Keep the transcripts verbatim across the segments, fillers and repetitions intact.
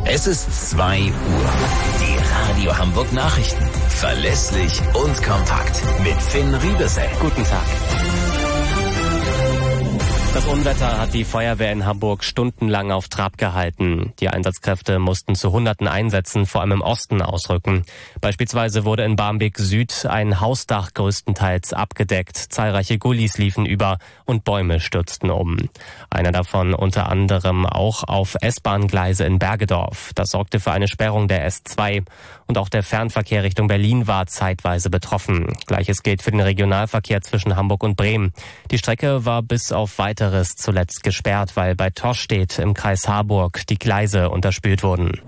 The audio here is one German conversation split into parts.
Es ist zwei Uhr. Die Radio Hamburg Nachrichten. Verlässlich und kompakt. Mit Finn Riebesell. Guten Tag. Das Unwetter hat die Feuerwehr in Hamburg stundenlang auf Trab gehalten. Die Einsatzkräfte mussten zu Hunderten Einsätzen, vor allem im Osten, ausrücken. Beispielsweise wurde in Barmbek Süd ein Hausdach größtenteils abgedeckt. Zahlreiche Gullis liefen über und Bäume stürzten um. Einer davon unter anderem auch auf S-Bahn-Gleise in Bergedorf. Das sorgte für eine Sperrung der S zwei. Und auch der Fernverkehr Richtung Berlin war zeitweise betroffen. Gleiches gilt für den Regionalverkehr zwischen Hamburg und Bremen. Die Strecke war bis auf weiteres zuletzt gesperrt, weil bei Toschstedt im Kreis Harburg die Gleise unterspült wurden.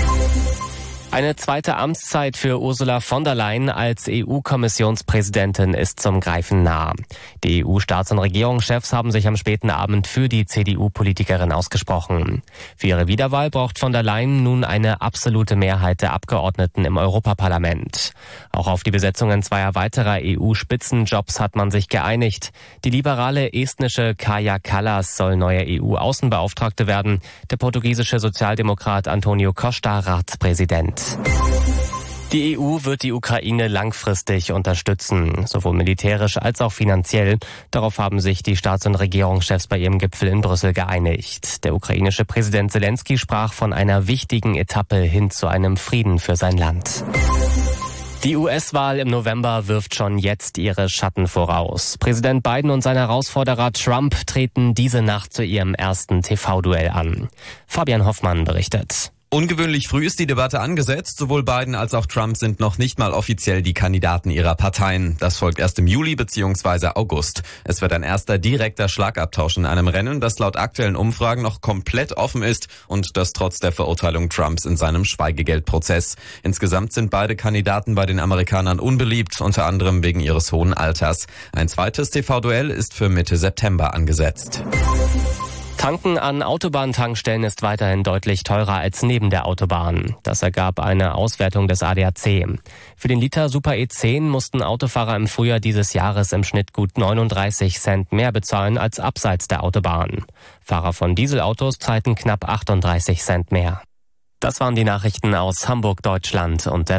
Eine zweite Amtszeit für Ursula von der Leyen als E U-Kommissionspräsidentin ist zum Greifen nah. Die E U-Staats- und Regierungschefs haben sich am späten Abend für die C D U-Politikerin ausgesprochen. Für ihre Wiederwahl braucht von der Leyen nun eine absolute Mehrheit der Abgeordneten im Europaparlament. Auch auf die Besetzungen zweier weiterer E U-Spitzenjobs hat man sich geeinigt. Die liberale estnische Kaja Kallas soll neue E U-Außenbeauftragte werden, der portugiesische Sozialdemokrat Antonio Costa Ratspräsident. Die E U wird die Ukraine langfristig unterstützen, sowohl militärisch als auch finanziell. Darauf haben sich die Staats- und Regierungschefs bei ihrem Gipfel in Brüssel geeinigt. Der ukrainische Präsident Zelensky sprach von einer wichtigen Etappe hin zu einem Frieden für sein Land. Die U S-Wahl im November wirft schon jetzt ihre Schatten voraus. Präsident Biden und sein Herausforderer Trump treten diese Nacht zu ihrem ersten T V-Duell an. Fabian Hoffmann berichtet. Ungewöhnlich früh ist die Debatte angesetzt. Sowohl Biden als auch Trump sind noch nicht mal offiziell die Kandidaten ihrer Parteien. Das folgt erst im Juli bzw. August. Es wird ein erster direkter Schlagabtausch in einem Rennen, das laut aktuellen Umfragen noch komplett offen ist und das trotz der Verurteilung Trumps in seinem Schweigegeldprozess. Insgesamt sind beide Kandidaten bei den Amerikanern unbeliebt, unter anderem wegen ihres hohen Alters. Ein zweites T V-Duell ist für Mitte September angesetzt. Tanken an Autobahntankstellen ist weiterhin deutlich teurer als neben der Autobahn. Das ergab eine Auswertung des A D A C. Für den Liter Super E zehn mussten Autofahrer im Frühjahr dieses Jahres im Schnitt gut neununddreißig Cent mehr bezahlen als abseits der Autobahn. Fahrer von Dieselautos zahlten knapp achtunddreißig Cent mehr. Das waren die Nachrichten aus Hamburg, Deutschland und der